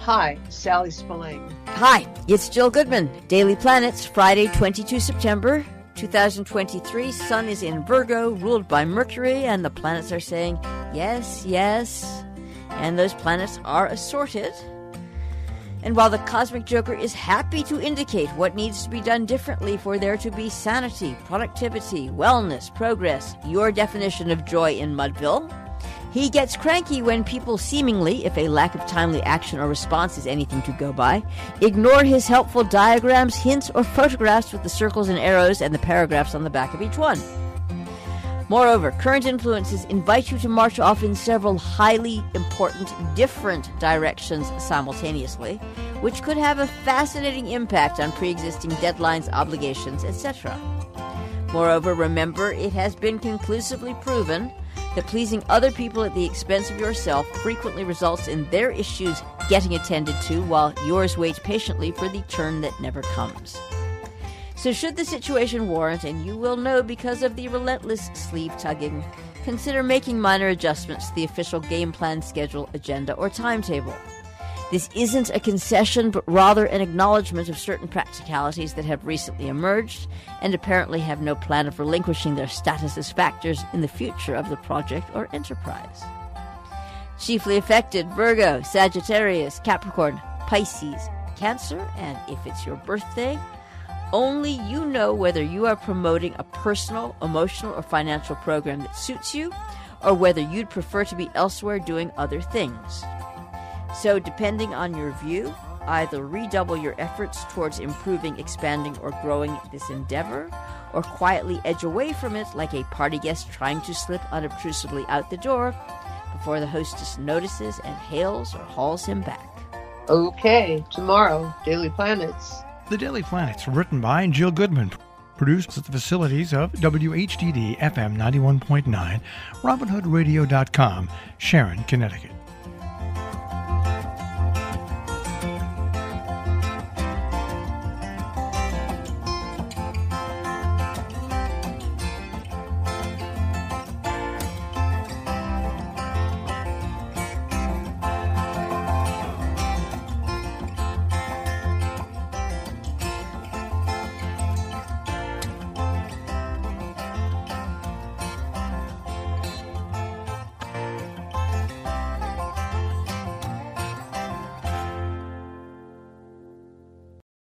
Hi, Sally Spillane. Hi, it's Jill Goodman. Daily Planets, Friday, 22 September 2023. Sun is in Virgo, ruled by Mercury, and the planets are saying yes, yes. And those planets are assorted. And while the Cosmic Joker is happy to indicate what needs to be done differently for there to be sanity, productivity, wellness, progress, your definition of joy in Mudville, he gets cranky when people seemingly, if a lack of timely action or response is anything to go by, ignore his helpful diagrams, hints, or photographs with the circles and arrows and the paragraphs on the back of each one. Moreover, current influences invite you to march off in several highly important, different directions simultaneously, which could have a fascinating impact on pre-existing deadlines, obligations, etc. Moreover, remember, it has been conclusively proven that pleasing other people at the expense of yourself frequently results in their issues getting attended to while yours waits patiently for the turn that never comes. So should the situation warrant, and you will know because of the relentless sleeve-tugging, consider making minor adjustments to the official game plan, schedule, agenda, or timetable. This isn't a concession, but rather an acknowledgement of certain practicalities that have recently emerged and apparently have no plan of relinquishing their status as factors in the future of the project or enterprise. Chiefly affected: Virgo, Sagittarius, Capricorn, Pisces, Cancer, and if it's your birthday, only you know whether you are promoting a personal, emotional, or financial program that suits you, or whether you'd prefer to be elsewhere doing other things. So, depending on your view, either redouble your efforts towards improving, expanding, or growing this endeavor, or quietly edge away from it like a party guest trying to slip unobtrusively out the door before the hostess notices and hails or hauls him back. Okay, tomorrow, Daily Planets. The Daily Planets, written by Jill Goodman, produced at the facilities of WHDD FM 91.9, RobinHoodRadio.com, Sharon, Connecticut.